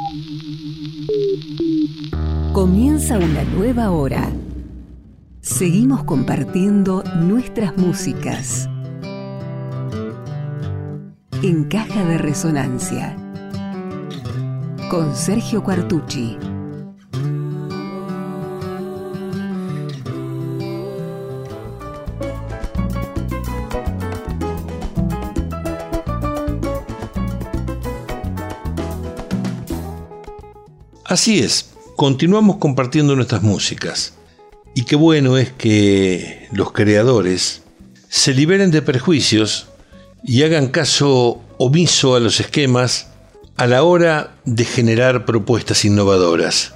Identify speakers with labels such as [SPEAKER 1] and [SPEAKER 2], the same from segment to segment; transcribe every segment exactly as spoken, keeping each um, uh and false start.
[SPEAKER 1] Comienza una nueva hora. Seguimos compartiendo nuestras músicas. En Caja de Resonancia. Con Sergio Quartucci.
[SPEAKER 2] Así es, continuamos compartiendo nuestras músicas. Y qué bueno es que los creadores se liberen de prejuicios y hagan caso omiso a los esquemas a la hora de generar propuestas innovadoras.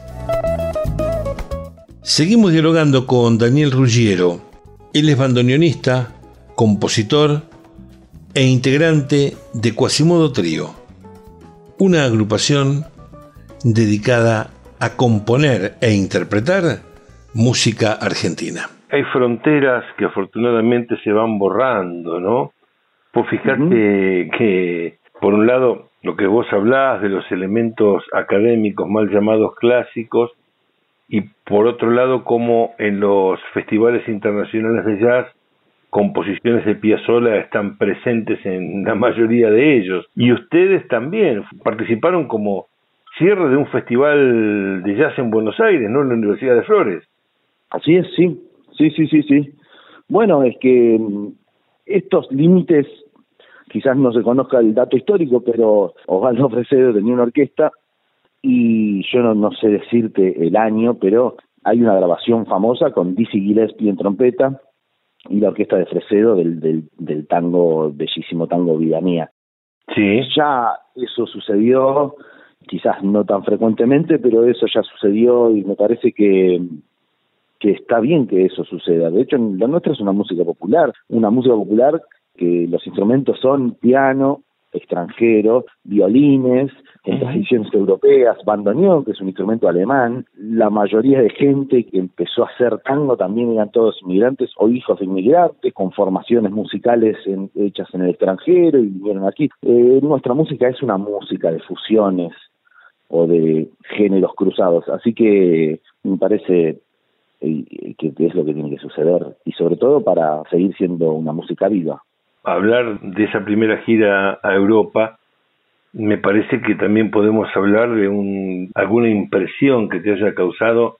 [SPEAKER 2] Seguimos dialogando con Daniel Ruggiero. Él es bandoneonista, compositor e integrante de Quasimodo Trío, una agrupación dedicada a componer e interpretar música argentina. Hay fronteras que afortunadamente se van borrando, ¿no? Pues fíjate uh-huh. que, por un lado, lo que vos hablás de los elementos académicos mal llamados clásicos, y por otro lado, como en los festivales internacionales de jazz, composiciones de Piazzolla están presentes en la mayoría de ellos. Y ustedes también participaron como cierre de un festival de jazz en Buenos Aires, ¿no? En la Universidad de Flores.
[SPEAKER 3] Así es, sí, sí, sí, sí, sí. Bueno, es que estos límites, quizás no se conozca el dato histórico, pero Osvaldo Fresedo tenía una orquesta y yo no, no sé decirte el año, pero hay una grabación famosa con Dizzy Gillespie en trompeta y la orquesta de Fresedo del, del, del tango, bellísimo tango Vida Mía.
[SPEAKER 2] Sí.
[SPEAKER 3] Ya eso sucedió, quizás no tan frecuentemente, pero eso ya sucedió y me parece que, que está bien que eso suceda. De hecho, la nuestra es una música popular, una música popular que los instrumentos son piano, extranjero, violines, en tradiciones europeas, bandoneón, que es un instrumento alemán. La mayoría de gente que empezó a hacer tango también eran todos inmigrantes o hijos de inmigrantes, con formaciones musicales en, hechas en el extranjero y vinieron aquí. Eh, nuestra música es una música de fusiones o de géneros cruzados, así que me parece eh, que, que es lo que tiene que suceder, y sobre todo para seguir siendo una música viva.
[SPEAKER 2] Hablar de esa primera gira a Europa, me parece que también podemos hablar de un, alguna impresión que te haya causado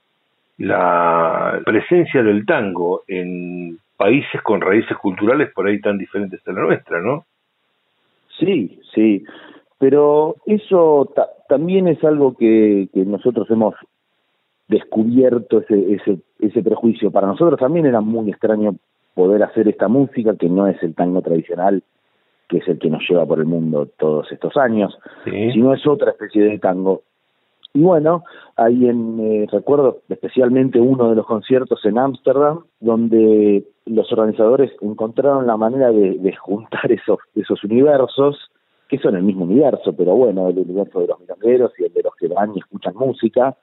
[SPEAKER 2] la presencia del tango en países con raíces culturales por ahí tan diferentes a la nuestra, ¿no?
[SPEAKER 3] Sí, sí, pero eso ta- también es algo que, que nosotros hemos descubierto, ese, ese, ese prejuicio. Para nosotros también era muy extraño poder hacer esta música, que no es el tango tradicional, que es el que nos lleva por el mundo todos estos años, sí, sino es otra especie de tango. Y bueno, ahí en eh, recuerdo especialmente uno de los conciertos en Ámsterdam, donde los organizadores encontraron la manera de, de juntar esos, esos universos, que son el mismo universo, pero bueno, el universo de los milongueros y el de los que van y escuchan música.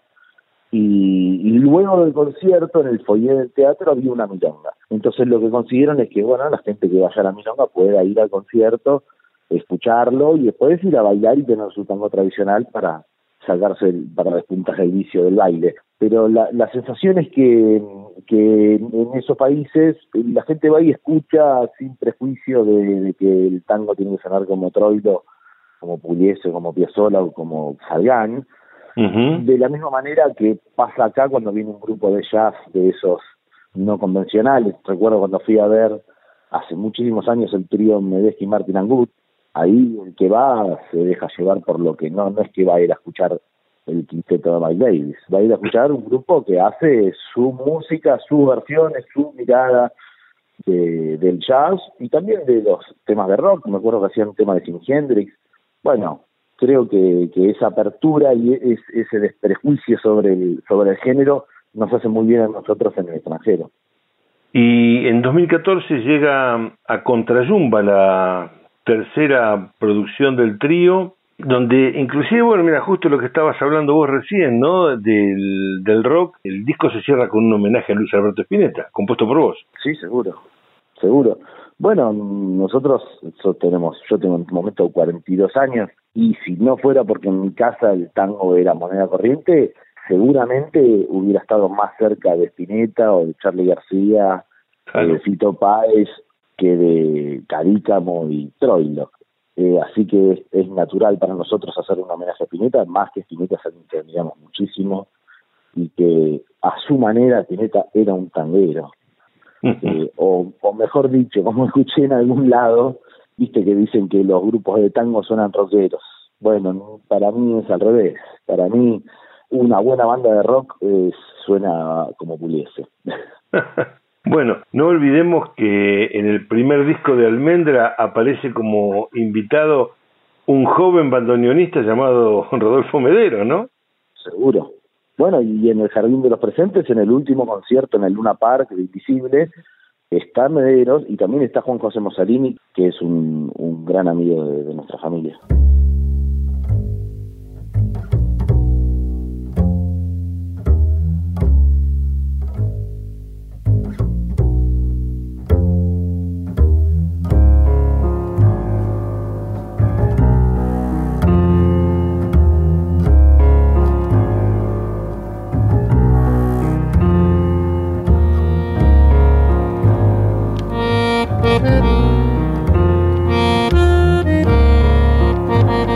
[SPEAKER 3] Y, y luego del concierto, en el foyer del teatro, había una milonga. Entonces lo que consiguieron es que, bueno, la gente que vaya a la milonga pueda ir al concierto, escucharlo y después ir a bailar y tener su tango tradicional para sacarse, el, para despuntar el vicio del baile. Pero la, la sensación es que, que en esos países la gente va y escucha sin prejuicio de, de que el tango tiene que sonar como Troilo, como Pugliese, como Piazzolla o como Salgán. Uh-huh. De la misma manera que pasa acá cuando viene un grupo de jazz de esos no convencionales. Recuerdo cuando fui a ver hace muchísimos años el trío Medeski, Martin and Good. Ahí el que va se deja llevar por lo que no, no es que va a ir a escuchar el quinteto de Miles Davis, va a ir a escuchar un grupo que hace su música, sus versiones, su mirada de, del jazz y también de los temas de rock. Me acuerdo que hacían un tema de Jimi Hendrix. Bueno, creo que, que esa apertura y es, ese desprejuicio sobre el, sobre el género nos hace muy bien a nosotros en el extranjero.
[SPEAKER 2] Y en dos mil catorce llega a Contrayumba, la tercera producción del trío, donde inclusive, bueno, mira, justo lo que estabas hablando vos recién, ¿no? Del, del rock, el disco se cierra con un homenaje a Luis Alberto Spinetta, compuesto por vos.
[SPEAKER 3] Sí, seguro, seguro. Bueno, nosotros so, tenemos, yo tengo en este momento cuarenta y dos años, y si no fuera porque en mi casa el tango era moneda corriente, seguramente hubiera estado más cerca de Spinetta o de Charly García, claro, de Fito Páez, que de Cadícamo y Troilo. Eh, así que es, es natural para nosotros hacer un homenaje a Spinetta, más que Spinetta es alguien que admiramos muchísimo, y que a su manera Spinetta era un tanguero. Eh, o, o mejor dicho, como escuché en algún lado, viste que dicen que los grupos de tango suenan rockeros. Bueno, para mí es al revés. Para mí una buena banda de rock eh, suena como Pugliese.
[SPEAKER 2] Bueno, no olvidemos que en el primer disco de Almendra aparece como invitado un joven bandoneonista llamado Rodolfo Medero, ¿no?
[SPEAKER 3] Seguro. Bueno, y en el Jardín de los Presentes, en el último concierto en el Luna Park de Invisible, está Mederos y también está Juan José Mossalini, que es un, un gran amigo de, de nuestra familia.
[SPEAKER 4] Thank you.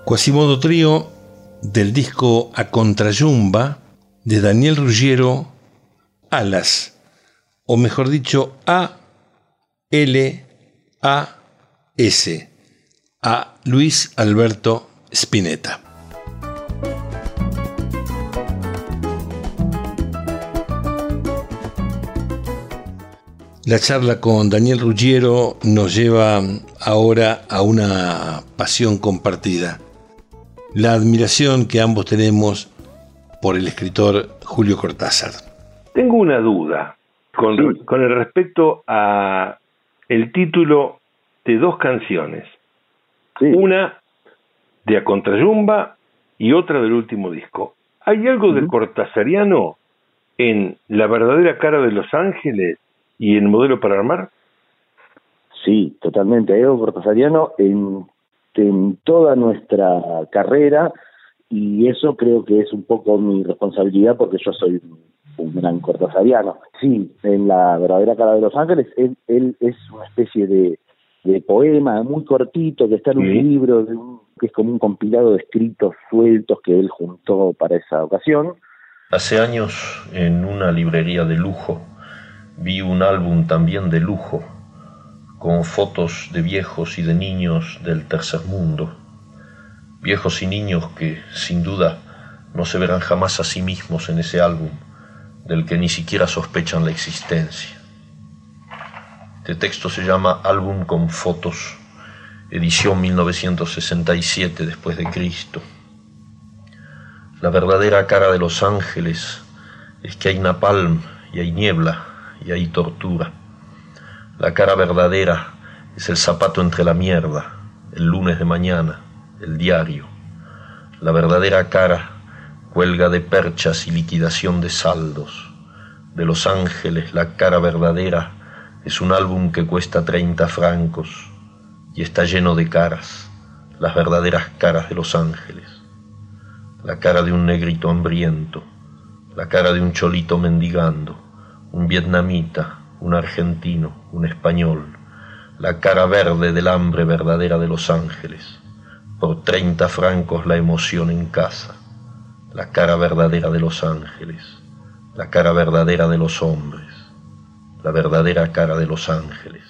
[SPEAKER 2] Quasimodo Trío, del disco A Contrayumba de Daniel Ruggiero, Alas, o mejor dicho, A L A S, a Luis Alberto Spinetta. La charla con Daniel Ruggiero nos lleva ahora a una pasión compartida, la admiración que ambos tenemos por el escritor Julio Cortázar.
[SPEAKER 4] Tengo una duda con, sí. con el respecto a el título de dos canciones, sí. Una de A Contrayumba y otra del último disco. ¿Hay algo uh-huh. de cortázariano en La verdadera cara de Los Ángeles y El modelo para armar?
[SPEAKER 3] Sí, totalmente. Hay algo cortázariano en, en toda nuestra carrera, y eso creo que es un poco mi responsabilidad porque yo soy un gran cortázariano. Sí, en La verdadera cara de Los Ángeles, él, él es una especie de, de poema muy cortito que está en un sí. libro de un, que es como un compilado de escritos sueltos que él juntó para esa ocasión.
[SPEAKER 5] Hace años, en una librería de lujo, vi un álbum también de lujo, con fotos de viejos y de niños del tercer mundo. Viejos y niños que, sin duda, no se verán jamás a sí mismos en ese álbum, del que ni siquiera sospechan la existencia. Este texto se llama Álbum con fotos, edición mil novecientos sesenta y siete después de Cristo. La verdadera cara de Los Ángeles es que hay napalm y hay niebla y hay tortura. La cara verdadera es el zapato entre la mierda, el lunes de mañana, el diario. La verdadera cara cuelga de perchas y liquidación de saldos. De Los Ángeles, la cara verdadera es un álbum que cuesta treinta francos y está lleno de caras, las verdaderas caras de Los Ángeles. La cara de un negrito hambriento, la cara de un cholito mendigando, un vietnamita, un argentino, un español, la cara verde del hambre verdadera de Los Ángeles. Por treinta francos la emoción en casa, la cara verdadera de Los Ángeles, la cara verdadera de los hombres, la verdadera cara de Los Ángeles.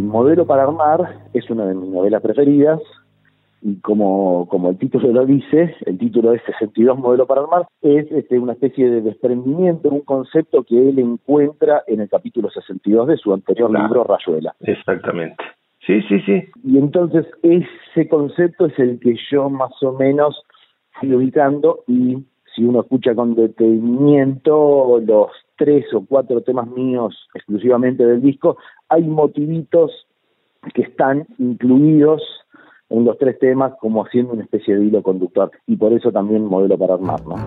[SPEAKER 3] Modelo para armar es una de mis novelas preferidas, y como, como el título lo dice, el título es sesenta y dos Modelo para armar, es este, una especie de desprendimiento, un concepto que él encuentra en el capítulo sesenta y dos de su anterior claro. libro, Rayuela.
[SPEAKER 4] Exactamente. Sí, sí, sí.
[SPEAKER 3] Y entonces ese concepto es el que yo más o menos fui ubicando, y si uno escucha con detenimiento los tres o cuatro temas míos exclusivamente del disco, hay motivitos que están incluidos en los tres temas como haciendo una especie de hilo conductor, y por eso también Modelo para armar, ¿no?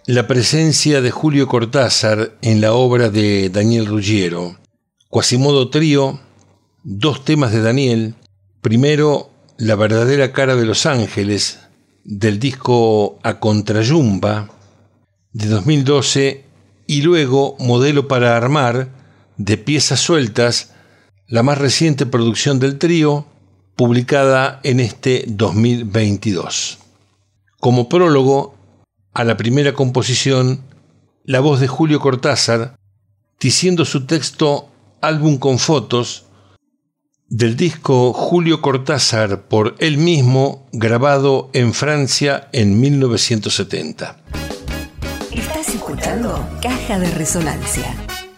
[SPEAKER 2] la presencia de Julio Cortázar en la obra de Daniel Ruggiero. Quasimodo Trío, dos temas de Daniel. Primero, La verdadera cara de los ángeles, del disco A Contrayumba, de dos mil doce, y luego Modelo para armar, de Piezas sueltas, la más reciente producción del trío, publicada en este dos mil veintidós. Como prólogo a la primera composición, la voz de Julio Cortázar, diciendo su texto Álbum con fotos, del disco Julio Cortázar por él mismo, grabado en Francia en mil novecientos setenta.
[SPEAKER 1] Estás escuchando Caja de Resonancia.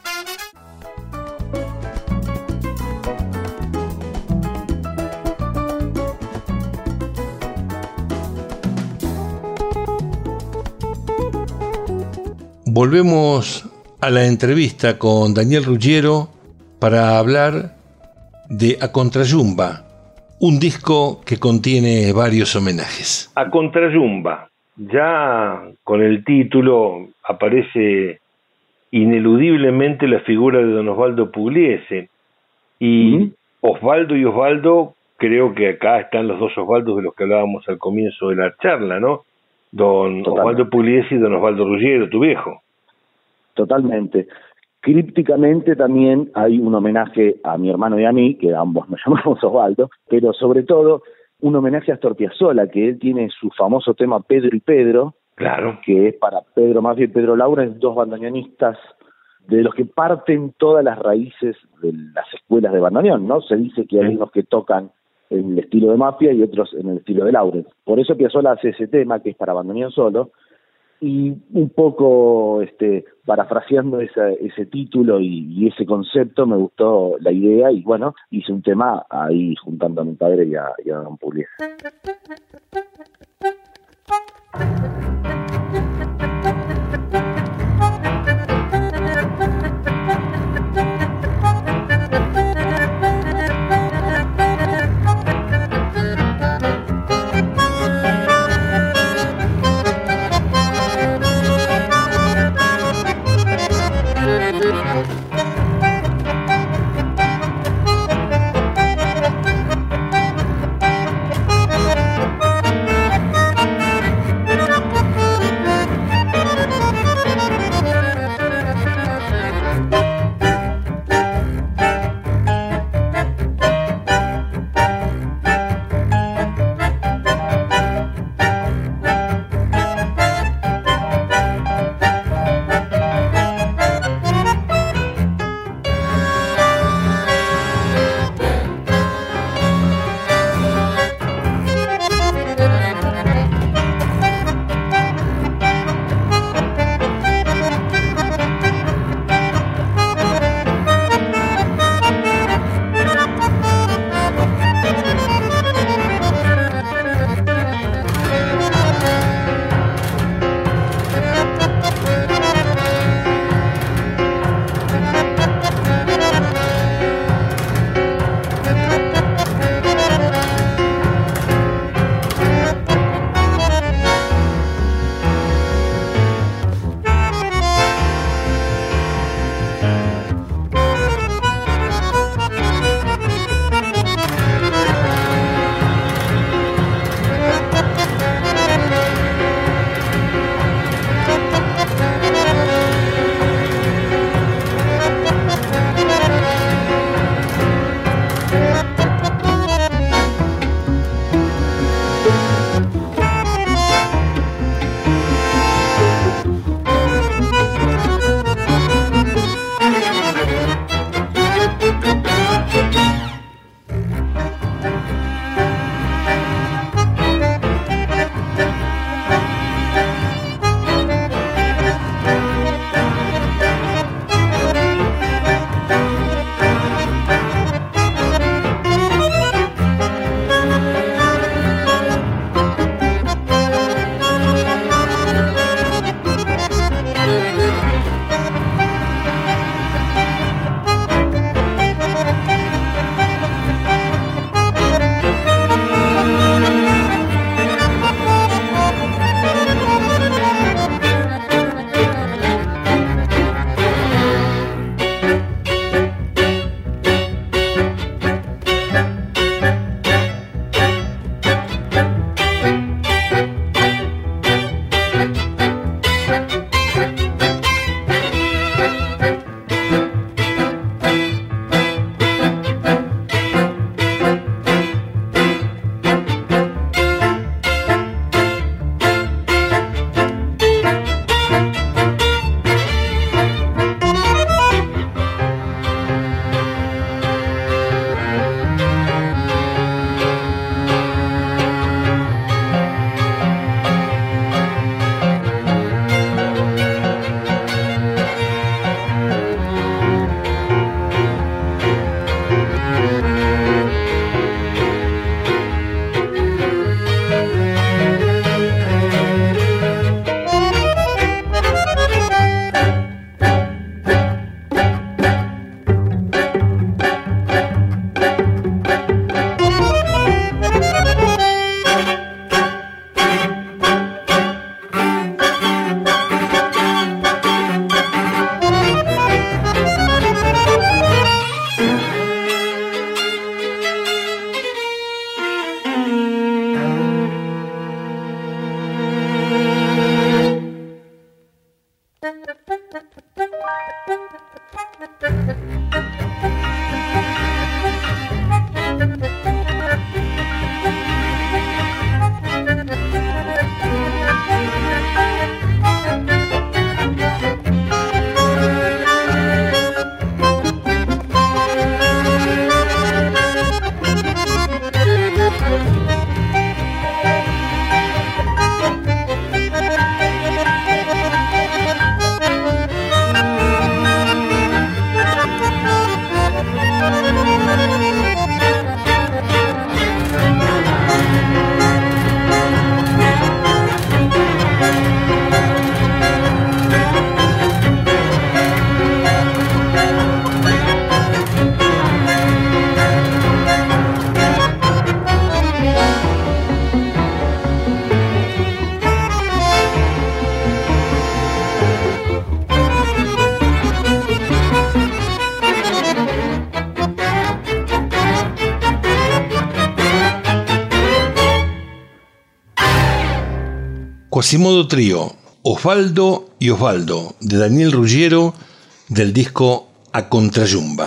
[SPEAKER 2] Volvemos a la entrevista con Daniel Ruggiero para hablar de A Contrayumba, un disco que contiene varios homenajes.
[SPEAKER 4] A Contrayumba, ya con el título aparece ineludiblemente la figura de don Osvaldo Pugliese, y uh-huh. Osvaldo y Osvaldo, creo que acá están los dos Osvaldos de los que hablábamos al comienzo de la charla, ¿no? Don Totalmente. Osvaldo Pugliese y don Osvaldo Ruggiero, tu viejo.
[SPEAKER 3] Totalmente. Crípticamente también hay un homenaje a mi hermano y a mí, que ambos nos llamamos Osvaldo, pero sobre todo un homenaje a Astor Piazzolla, que él tiene su famoso tema Pedro y Pedro,
[SPEAKER 4] claro,
[SPEAKER 3] que es para Pedro Mafia y Pedro Laurens, dos bandoneonistas de los que parten todas las raíces de las escuelas de bandoneón, ¿no? Se dice que hay unos que tocan en el estilo de Mafia y otros en el estilo de Laurens. Por eso Piazzolla hace ese tema, que es para bandoneón solo, y un poco este parafraseando esa, ese título y, y ese concepto, me gustó la idea y bueno, hice un tema ahí juntando a mi padre y a, y a don Pugliese.
[SPEAKER 2] Quasimodo Trío, Osvaldo y Osvaldo, de Daniel Ruggiero, del disco A Contrayumba.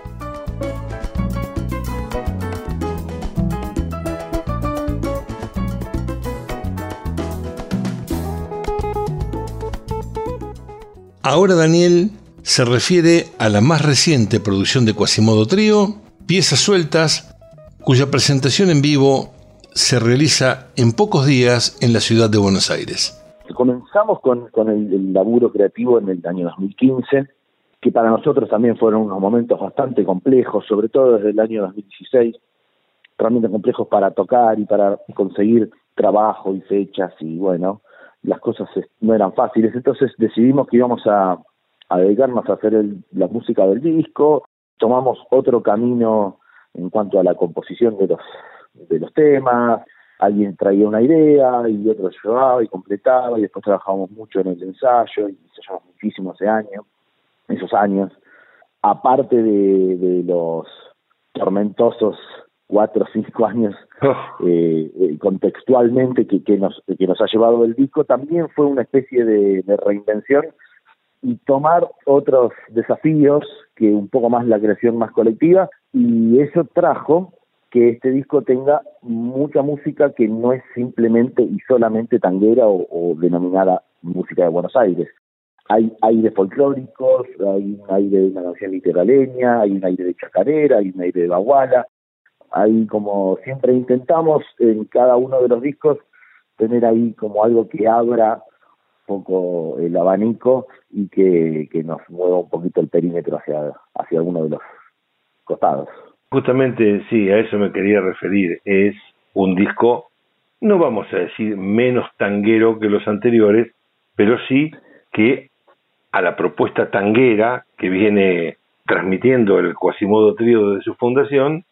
[SPEAKER 2] Ahora Daniel se refiere a la más reciente producción de Quasimodo Trío, Piezas Sueltas, cuya presentación en vivo se realiza en pocos días en la ciudad de Buenos Aires.
[SPEAKER 3] Comenzamos con, con el, el laburo creativo en el año dos mil quince, que para nosotros también fueron unos momentos bastante complejos, sobre todo desde el año dos mil dieciséis, realmente complejos para tocar y para conseguir trabajo y fechas, y bueno, las cosas no eran fáciles. Entonces decidimos que íbamos a, a dedicarnos a hacer el, la música del disco. Tomamos otro camino en cuanto a la composición de los, de los temas. Alguien traía una idea y otro llevaba y completaba, y después trabajamos mucho en el ensayo, y ensayamos muchísimo ese año, esos años. Aparte de, de los tormentosos cuatro o cinco años oh. eh, eh, contextualmente que, que, nos, que nos ha llevado el disco, también fue una especie de, de reinvención y tomar otros desafíos, que un poco más la creación más colectiva, y eso trajo que este disco tenga mucha música que no es simplemente y solamente tanguera o, o denominada música de Buenos Aires. Hay aires folclóricos, hay un aire de una canción literaleña, hay un aire de chacarera, hay un aire de baguala. Hay, como siempre intentamos en cada uno de los discos, tener ahí como algo que abra un poco el abanico y que, que nos mueva un poquito el perímetro hacia, hacia alguno de los costados.
[SPEAKER 4] Justamente, sí, a eso me quería referir. Es un disco, no vamos a decir menos tanguero que los anteriores, pero sí que a la propuesta tanguera que viene transmitiendo el Quasimodo Trío desde su fundación,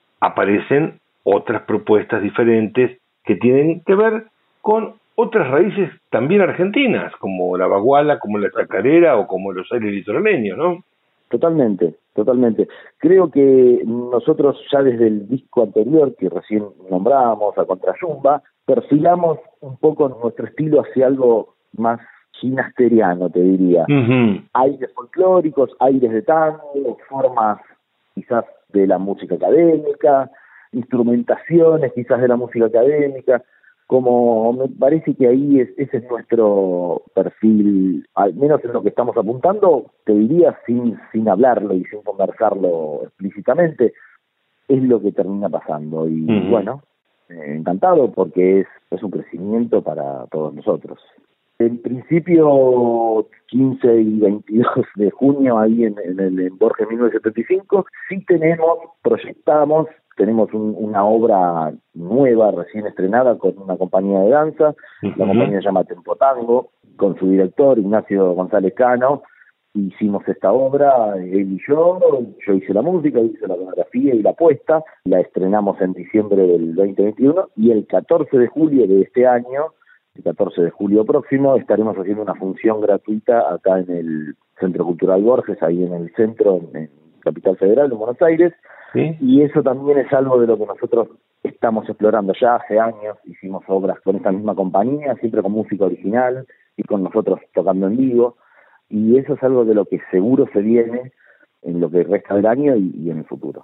[SPEAKER 4] aparecen otras propuestas diferentes que tienen que ver con otras raíces también argentinas, como la baguala, como la chacarera o como los aires litoraleños, ¿no?
[SPEAKER 3] Totalmente, totalmente. Creo que nosotros ya desde el disco anterior, que recién nombrábamos, A Contrayumba, perfilamos un poco nuestro estilo hacia algo más ginasteriano, te diría. Uh-huh. Aires folclóricos, aires de tango, formas quizás de la música académica, instrumentaciones quizás de la música académica, como me parece que ahí es, ese es nuestro perfil, al menos en lo que estamos apuntando, te diría sin, sin hablarlo y sin conversarlo explícitamente, es lo que termina pasando. Y uh-huh. bueno, eh, encantado porque es, es un crecimiento para todos nosotros. En principio, quince y veintidós de junio, ahí en, en el en Borges mil novecientos setenta y cinco, sí tenemos, proyectamos, tenemos un, una obra nueva, recién estrenada, con una compañía de danza. Uh-huh. La compañía se llama Tempo Tango, con su director, Ignacio González Cano. Hicimos esta obra, él y yo, yo hice la música, hice la coreografía y la puesta, la estrenamos en diciembre del veinte veintiuno, y el catorce de julio de este año, el catorce de julio próximo, estaremos haciendo una función gratuita acá en el Centro Cultural Borges, ahí en el centro, en Capital Federal, en Buenos Aires. ¿Sí? Y eso también es algo de lo que nosotros estamos explorando. Ya hace años hicimos obras con esta misma compañía, siempre con música original y con nosotros tocando en vivo, y eso es algo de lo que seguro se viene en lo que resta del año y, y en el futuro.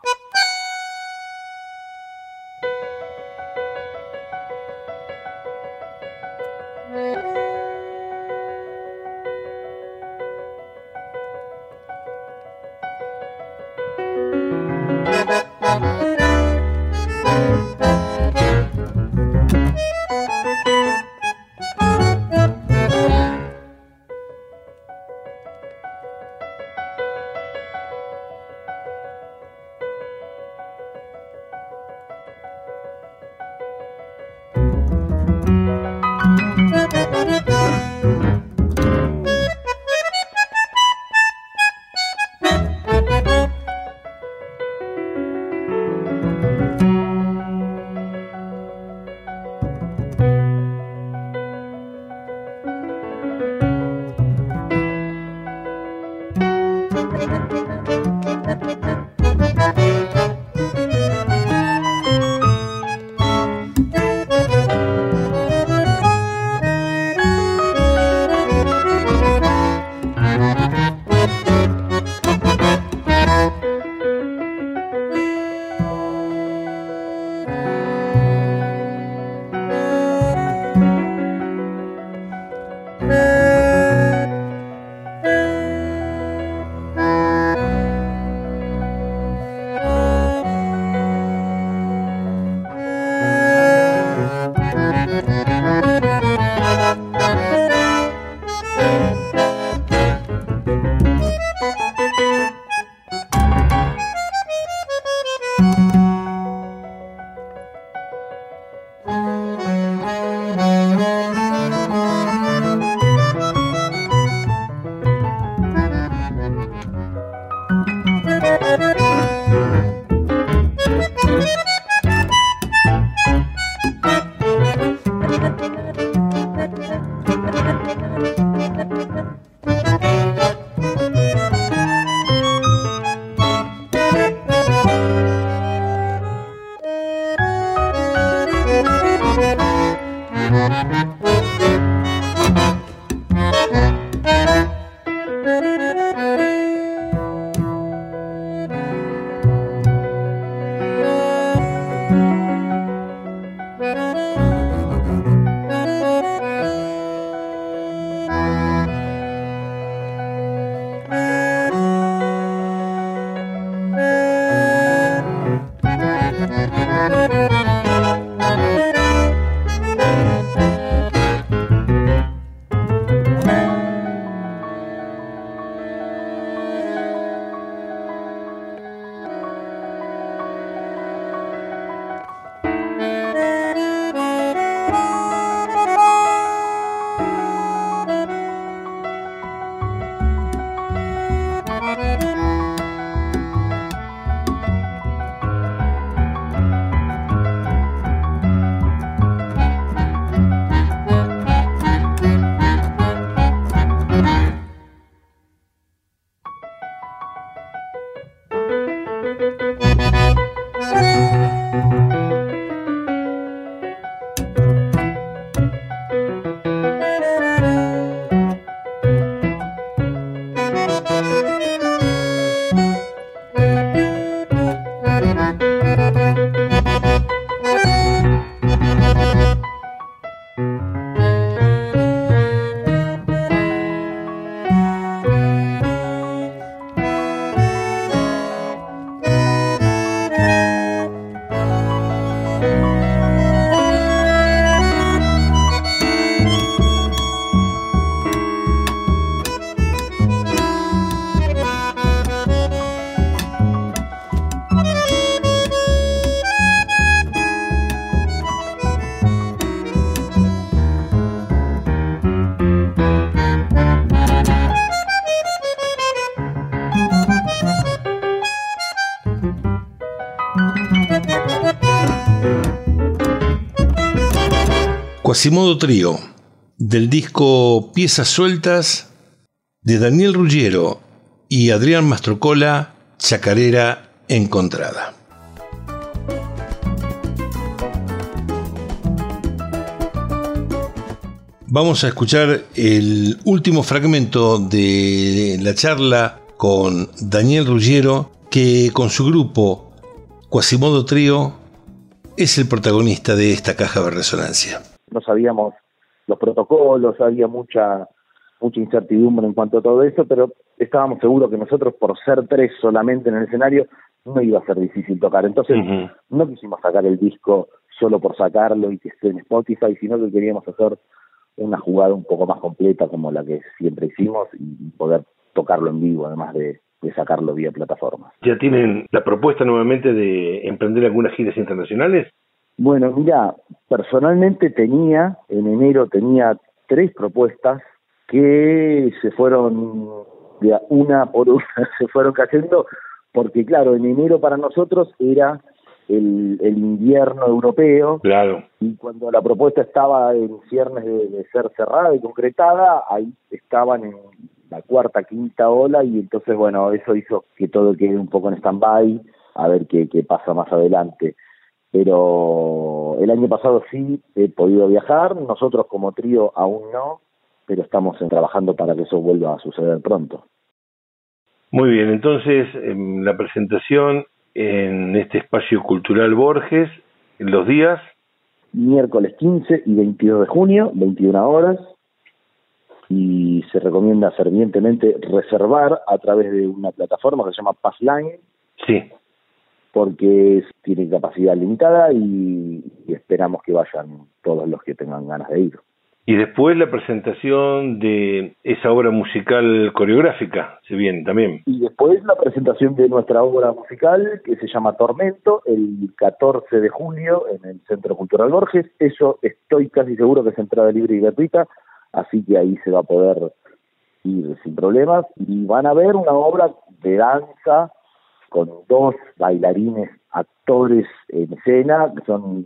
[SPEAKER 2] Quasimodo Trío, del disco Piezas Sueltas, de Daniel Ruggiero y Adrián Mastrocola, Chacarera Encontrada. Vamos a escuchar el último fragmento de la charla con Daniel Ruggiero, que con su grupo Quasimodo Trío es el protagonista de esta caja de resonancia.
[SPEAKER 3] No sabíamos los protocolos, había mucha mucha incertidumbre en cuanto a todo eso, pero estábamos seguros que nosotros, por ser tres solamente en el escenario, no iba a ser difícil tocar. Entonces, uh-huh. no quisimos sacar el disco solo por sacarlo y que esté en Spotify, sino que queríamos hacer una jugada un poco más completa como la que siempre hicimos y poder tocarlo en vivo, además de, de sacarlo vía plataformas.
[SPEAKER 4] ¿Ya tienen la propuesta nuevamente de emprender algunas giras internacionales?
[SPEAKER 3] Bueno, mira, personalmente tenía, en enero tenía tres propuestas que se fueron de una por una, se fueron cayendo, porque claro, en enero para nosotros era el, el invierno europeo,
[SPEAKER 4] claro,
[SPEAKER 3] y cuando la propuesta estaba en ciernes de, de ser cerrada y concretada, ahí estaban en la cuarta, quinta ola, y entonces bueno, eso hizo que todo quede un poco en stand-by, a ver qué, qué pasa más adelante. Pero el año pasado sí he podido viajar, nosotros como trío aún no, pero estamos trabajando para que eso vuelva a suceder pronto.
[SPEAKER 4] Muy bien, entonces la presentación en este espacio cultural Borges, los días...
[SPEAKER 3] Miércoles quince y veintidós de junio, veintiuna horas, y se recomienda fervientemente reservar a través de una plataforma que se llama Passline.
[SPEAKER 4] Sí.
[SPEAKER 3] Porque tiene capacidad limitada y, y esperamos que vayan todos los que tengan ganas de ir.
[SPEAKER 4] Y después la presentación de esa obra musical coreográfica, se viene también.
[SPEAKER 3] Y después la presentación de nuestra obra musical, que se llama Tormento, el catorce de julio en el Centro Cultural Borges. Eso estoy casi seguro que es entrada libre y gratuita, así que ahí se va a poder ir sin problemas. Y van a ver una obra de danza con dos bailarines, actores en escena, que son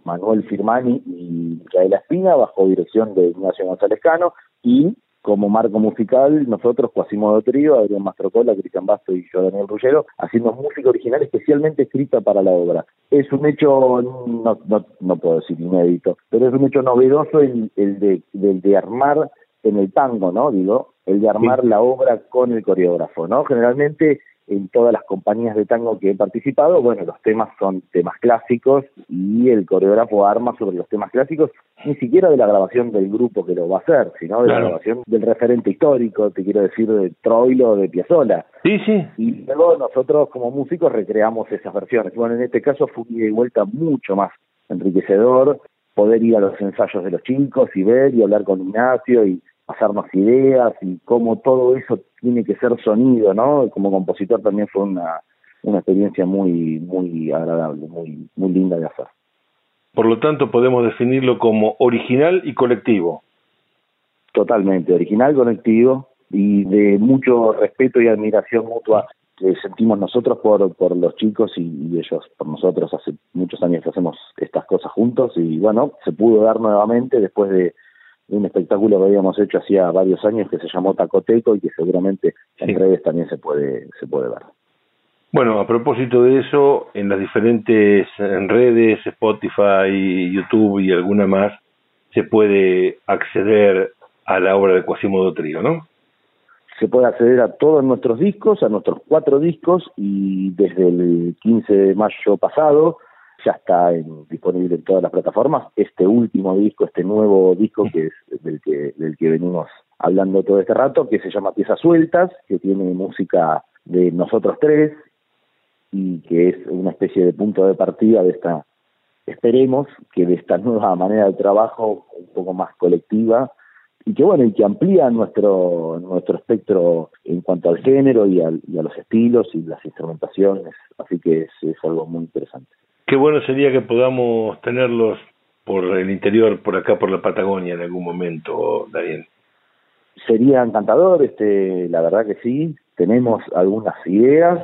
[SPEAKER 3] Manuel Firmani y Micaela Espina, bajo dirección de Ignacio González Cano, y como marco musical, nosotros, Quasimodo Trío, Adrián Mastrocola, Cristian Basto y yo, Daniel Ruggiero, haciendo música original especialmente escrita para la obra. Es un hecho, no, no, no puedo decir inédito, pero es un hecho novedoso el, el, de, el de armar en el tango, ¿no? Digo, el de armar sí. la obra con el coreógrafo, ¿no? Generalmente, en todas las compañías de tango que he participado, bueno, los temas son temas clásicos y el coreógrafo arma sobre los temas clásicos, ni siquiera de la grabación del grupo que lo va a hacer, sino de claro. la grabación del referente histórico, te quiero decir, de Troilo o de Piazzolla.
[SPEAKER 4] Sí, sí.
[SPEAKER 3] Y luego nosotros como músicos recreamos esas versiones. Bueno, en este caso fue un ida y vuelta mucho más enriquecedor, poder ir a los ensayos de los chicos y ver y hablar con Ignacio y pasarnos ideas y cómo todo eso tiene que ser sonido, ¿no? Como compositor también fue una, una experiencia muy muy agradable, muy muy linda de hacer.
[SPEAKER 4] Por lo tanto, podemos definirlo como original y colectivo.
[SPEAKER 3] Totalmente, original, colectivo y de mucho respeto y admiración mutua que sentimos nosotros por por los chicos y, y ellos por nosotros. Hace muchos años que hacemos estas cosas juntos y bueno, se pudo dar nuevamente después de un espectáculo que habíamos hecho hacía varios años que se llamó Tacoteco y que seguramente en sí. redes también se puede se puede ver.
[SPEAKER 4] Bueno, a propósito de eso, en las diferentes en redes, Spotify, YouTube y alguna más, se puede acceder a la obra de Quasimodo Trío, ¿no?
[SPEAKER 3] Se puede acceder a todos nuestros discos, a nuestros cuatro discos, y desde el quince de mayo pasado ya está en, disponible en todas las plataformas. Este último disco, este nuevo disco que es del que del que venimos hablando todo este rato, que se llama Piezas Sueltas, que tiene música de nosotros tres y que es una especie de punto de partida de esta, esperemos, que de esta nueva manera de trabajo un poco más colectiva y que bueno, y que amplía nuestro nuestro espectro en cuanto al género y, al, y a los estilos y las instrumentaciones, así que es, es algo muy interesante.
[SPEAKER 4] Qué bueno sería que podamos tenerlos por el interior, por acá, por la Patagonia en algún momento, Daniel.
[SPEAKER 3] Sería encantador, este, la verdad que sí. Tenemos algunas ideas,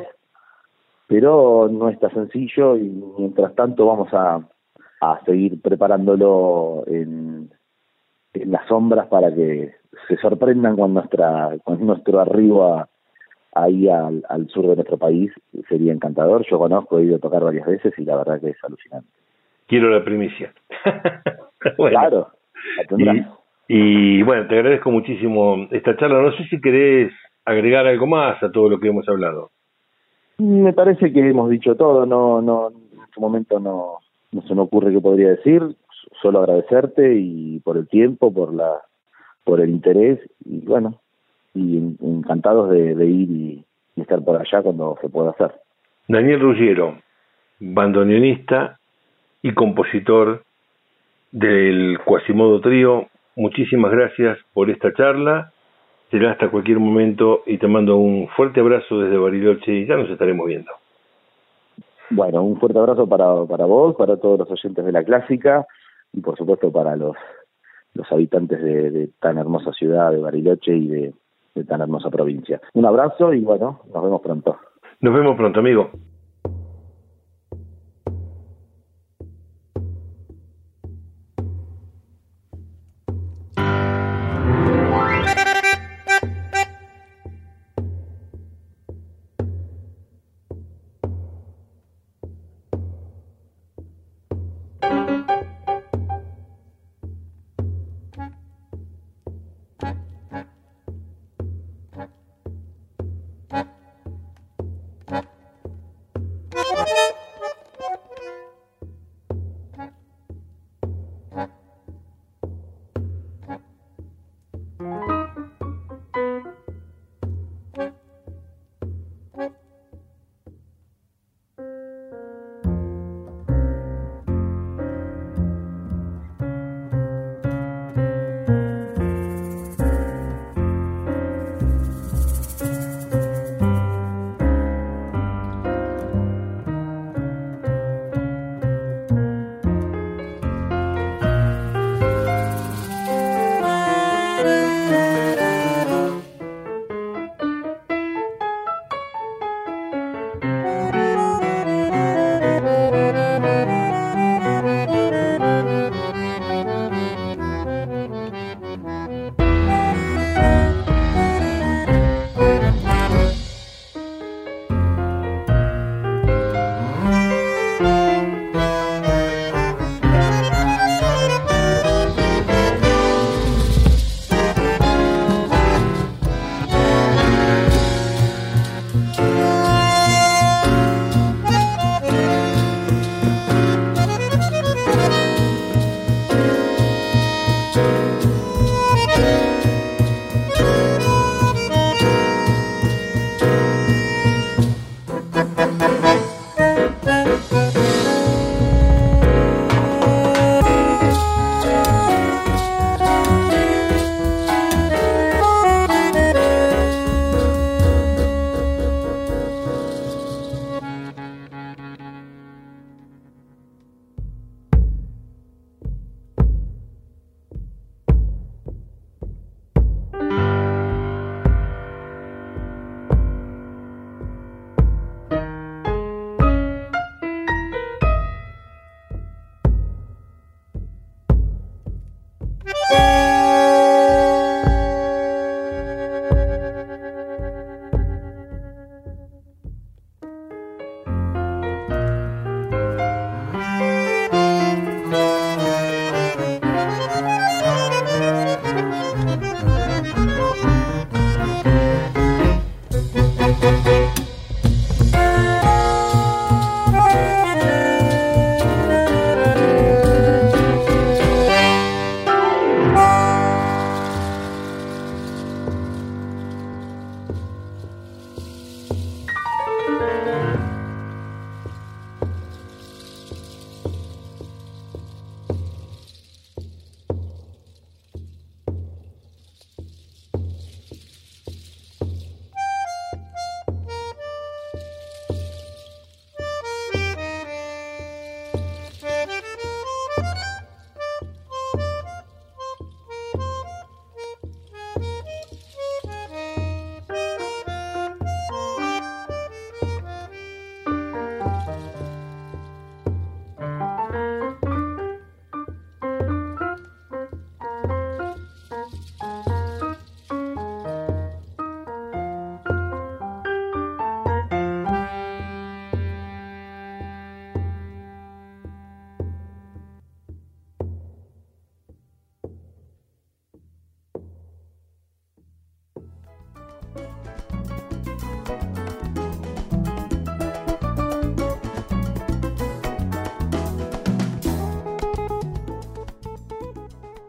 [SPEAKER 3] pero no está sencillo y mientras tanto vamos a, a seguir preparándolo en, en las sombras para que se sorprendan con nuestra con nuestro arribo a ahí al, al sur de nuestro país. Sería encantador. Yo conozco, he ido a tocar varias veces y la verdad que es alucinante.
[SPEAKER 4] Quiero la primicia.
[SPEAKER 3] Bueno, claro, la tendrás.
[SPEAKER 4] Y, y bueno, te agradezco muchísimo esta charla. No sé si querés agregar algo más a todo lo que hemos hablado.
[SPEAKER 3] Me parece que hemos dicho todo. No, no, en este momento no, no se me ocurre qué podría decir. Solo agradecerte y por el tiempo, por la, por el interés y bueno, y encantados de, de ir y, y estar por allá cuando se pueda hacer.
[SPEAKER 4] Daniel Ruggiero, bandoneonista y compositor del Quasimodo Trío, muchísimas gracias por esta charla. Será hasta cualquier momento y te mando un fuerte abrazo desde Bariloche y ya nos estaremos viendo.
[SPEAKER 3] Bueno, un fuerte abrazo para, para vos, para todos los oyentes de La Clásica y por supuesto para los, los habitantes de, de tan hermosa ciudad de Bariloche y de de tan hermosa provincia. Un abrazo y bueno, nos vemos pronto.
[SPEAKER 4] Nos vemos pronto, amigo.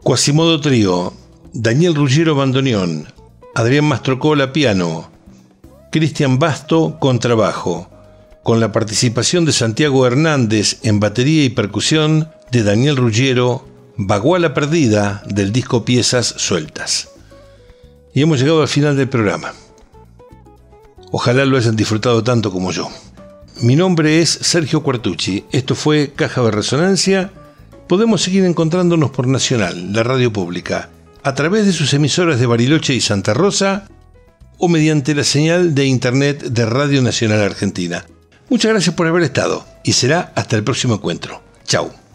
[SPEAKER 2] Quasimodo Trío, Daniel Ruggiero bandoneón, Adrián Mastrocola piano, Cristian Basto contrabajo, con la participación de Santiago Hernández en batería y percusión, de Daniel Ruggiero, Baguala Perdida, del disco Piezas Sueltas. Y hemos llegado al final del programa. Ojalá lo hayan disfrutado tanto como yo. Mi nombre es Sergio Quartucci, esto fue Caja de Resonancia. Podemos seguir encontrándonos por Nacional, la radio pública, a través de sus emisoras de Bariloche y Santa Rosa, o mediante la señal de internet de Radio Nacional Argentina. Muchas gracias por haber estado y será hasta el próximo encuentro. Chau.